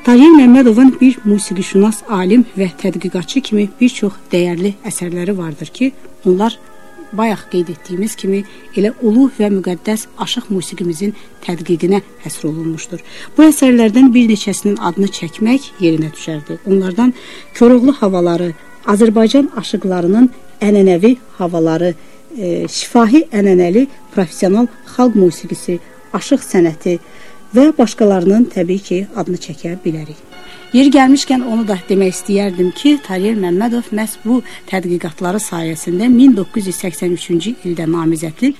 Taryel Məmmədovun bir musiqişünas, alim və tədqiqatçı kimi bir çox dəyərli əsərləri vardır ki, onlar bayaq qeyd etdiyimiz kimi elə ulu və müqəddəs aşıq musiqimizin tədqiqinə həsr olunmuşdur. Bu əsərlərdən bir neçəsinin adını çəkmək yerinə düşərdi. Onlardan Koroğlu havaları, Azərbaycan aşıqlarının ənənəvi havaları, şifahi ənənəli professional xalq musiqisi, aşıq sənəti və başqalarının təbii ki, adını çəkə bilərik. Yeri gəlmişkən onu da demək istəyərdim ki, Taryel Məmmədov məhz bu tədqiqatları sayəsində 1983-cü ildə namizədlik,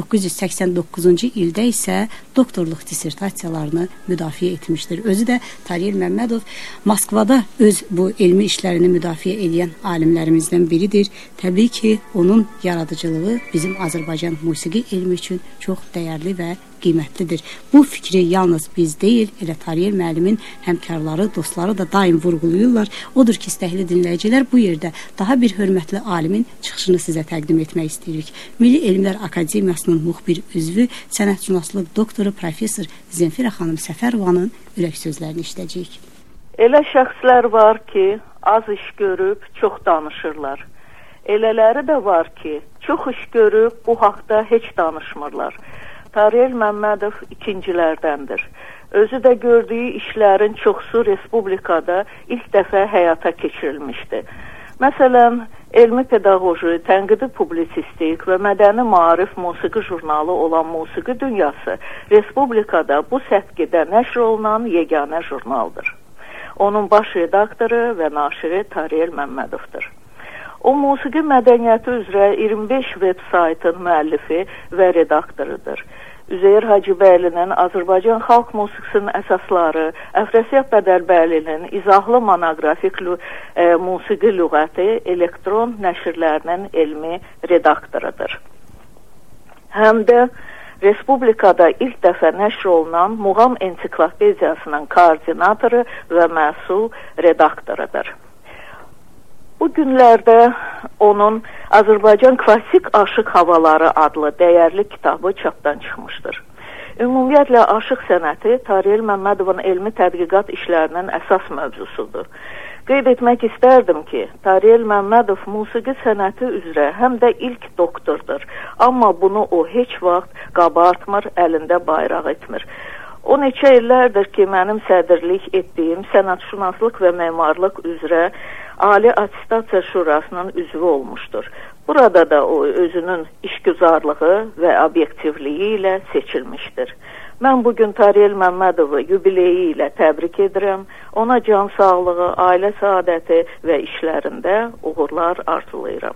1989-cu ildə isə doktorluq dissertasiyalarını müdafiə etmişdir. Özü də Taryel Məmmədov Moskvada öz bu elmi işlərini müdafiə edən alimlərimizdən biridir. Təbii ki, onun yaradıcılığı bizim Azərbaycan musiqi elmi üçün çox dəyərli və qiymətlidir. Bu fikri yalnız biz deyil, elə Taryel müəllimin həmkarları, dostları da daim vurğuluyurlar. Odur ki, istəkli dinləyicilər, bu yerdə daha bir hörmətli alimin çıxışını sizə təqdim etmək istəyirik. Milli Elmlər Akademiyasının müxbir üzvü, sənətşünaslıq doktoru, professor Zemfira xanım Səfərovanın ürək sözlərini işləyəcəyik. Elə şəxslər var ki, az iş görüb, çox danışırlar. Elələri də var ki, çox iş görüb, bu haqda heç danışmırlar. Taryel Məmmədov ikincilərdəndir. Özü də gördüyü işlərin çoxsu respublikada ilk dəfə həyata keçirilmişdi. Məsələn, elmi pedaqoji, tənqidi publisistik və mədəni maarif musiqi jurnalı olan Musiqi Dünyası respublikada bu səthkidə nəşr olunan yeganə jurnaldır. Onun baş redaktoru və naşiri Taryel Məmmədovdur. O, musiqi mədəniyyəti üzrə 25 veb saytın müəllifi və redaktorudur. Üzeyir Hacıbəylinin Azərbaycan xalq musiqisinin əsasları, Əfrasiyab Bədəlbəylinin izahlı monoqrafik musiqi lüğəti elektron nəşrlərinin elmi redaktorudur. Həm də respublikada ilk dəfə nəşr olunan Muğam ensiklopediyasının koordinatoru və məsul redaktorudur. Bu günlərdə onun Azərbaycan Klassik Aşıq Havaları adlı dəyərli kitabı çapdan çıxmışdır. Ümumiyyətlə, aşıq sənəti Taryel Məmmədovun elmi tədqiqat işlərinin əsas mövzusudur. Qeyd etmək istərdim ki, Taryel Məmmədov musiqi sənəti üzrə həm də ilk doktordur. Amma bunu o heç vaxt qabartmır, əlində bayraq etmir. O neçə illərdir ki, mənim sədrlik etdiyim sənətşünaslıq və memarlıq üzrə Ali Attestasiya Şurasının üzvü olmuşdur. Burada da o özünün işgüzarlığı və obyektivliyi ilə seçilmişdir. Mən bugün Taryel Məmmədovu yubileyi ilə təbrik edirəm. Ona can sağlığı, ailə saadəti və işlərində uğurlar arzulayıram.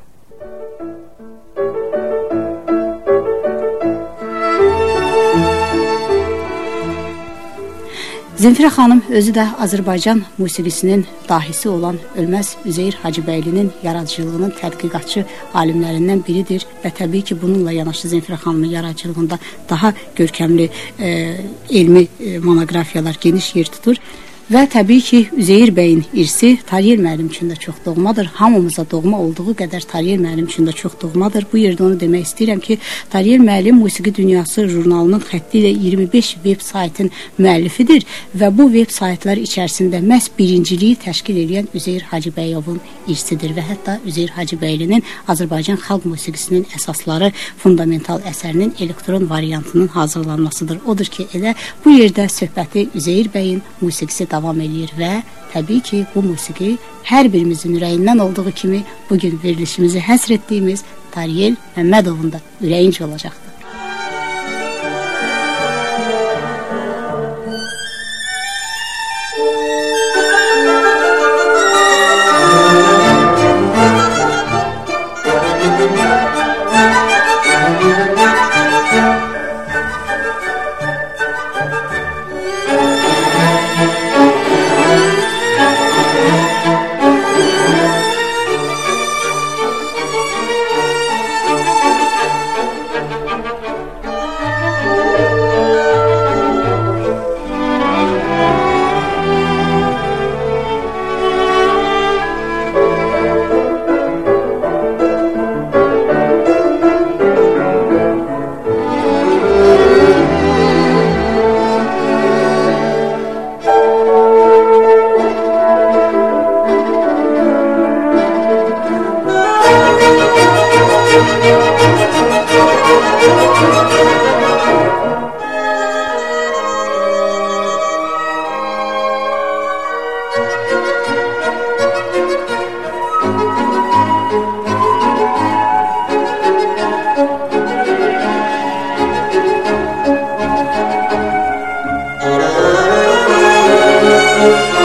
Zemfira xanım özü də Azərbaycan musiqisinin dahisi olan Ölməz Üzeyir Hacıbəylinin yaradıcılığının tədqiqatçı alimlərindən biridir və təbii ki, bununla yanaşı Zemfira xanımın yaradıcılığında daha görkəmli elmi monoqrafiyalar geniş yer tutur. Və təbii ki, Üzeyir bəyin irsi Taryel müəllim üçün də çox doğmadır. Hamımıza doğma olduğu qədər Taryel müəllim üçün də çox doğmadır. Bu yerdə onu demək istəyirəm ki, Taryel müəllim Musiqi Dünyası jurnalının xətti ilə 25 veb saytın müəllifidir və bu veb saytlar içərisində məhz birinciliyi təşkil edən Üzeyir Hacıbəyovun irsidir və hətta Üzeyir Hacıbəylinin Azərbaycan xalq musiqisinin əsasları fundamental əsərinin elektron variantının hazırlanmasıdır. Odur ki, elə bu yerdə söhbəti Üzeyir bəyin musiqisi davam edir və təbii ki, bu musiqi hər birimizin ürəyindən olduğu kimi bugün verilişimizi həsr etdiyimiz Taryel Məmmədovun da ürəyincə olacaqdır. Müzik